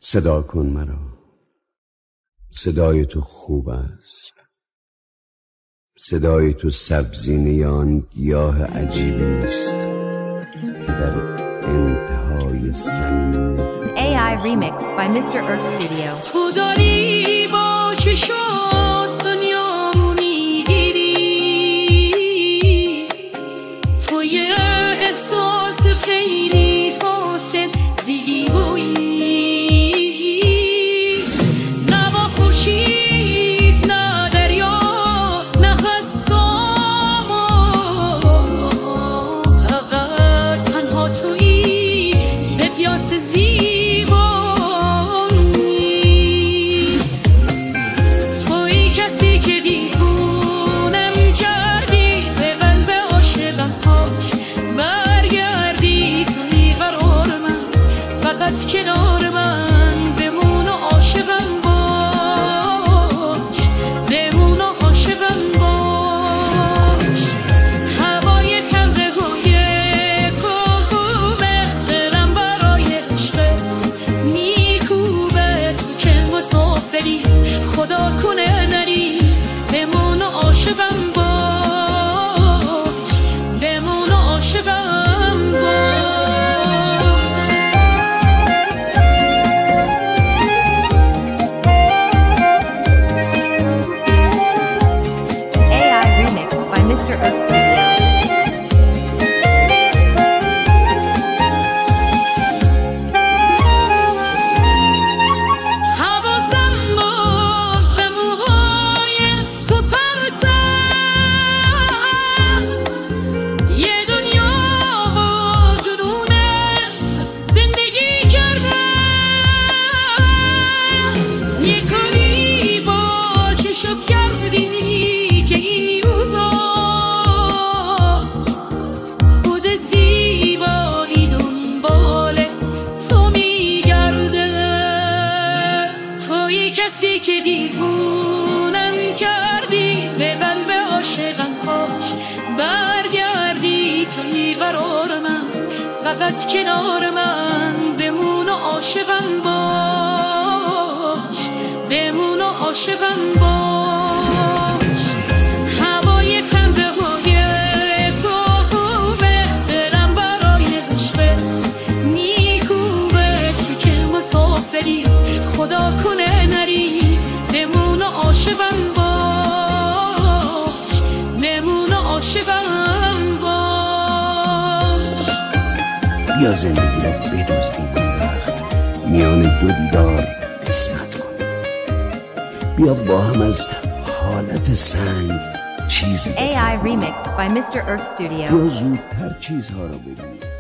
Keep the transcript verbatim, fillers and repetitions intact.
صدا کن مرا، صدای تو خوب است، صدای تو سبزینه آن گیاه عجیبی است که در انتهای زمین A I Remix by mister Earth Studio. تو داری با چشات دنیا میگیری، تو یه احساس خیلی فاسد زیبایی، نه با خورشید نه دریا نه حتی ما، فقط تنها تویی به پیاس زیبایی، تویی کسی که دیوونم کردی، به قلب عاشقم کاش برگردی، تویی قرار من، فقط کنار من بمون و عاشقم باش، بمون و عاشقم باش. هوای تلقه های تو خوبه، دلم برای عشقت میکوبه، تو که مسافری خدا کنه نری، بمون و عاشقم باش، بمون و عاشقم باش. A I Remix by mister Earth Studio. حواسم باز به موهای تو پرتم، یه دنیا با جنونت زندگی کردم، یه کاری با چشات کردی که این روزا خود زیبایی دنبال تو میگرده، تویی کسی که دیوونم کردی، به قلب عاشقم کاش برگردی، تویی قرار من، فقط کنار من بمون و عاشقم باش، بمون و عاشقم باش. هوای تنده های تو خوبه، دلم برای عشقت میکوبه، تو که مسافری خدا کنه نری، بمون و عاشقم باش، بمون و عاشقم باش. بیا زندگی را بدزدیم این وقت، میان دو دیدار قسمت کن. بیا با هم از حالت سنگ چیزی A I Remix by mister Earth Studio. بیا زودتر چیزها را ببینیم.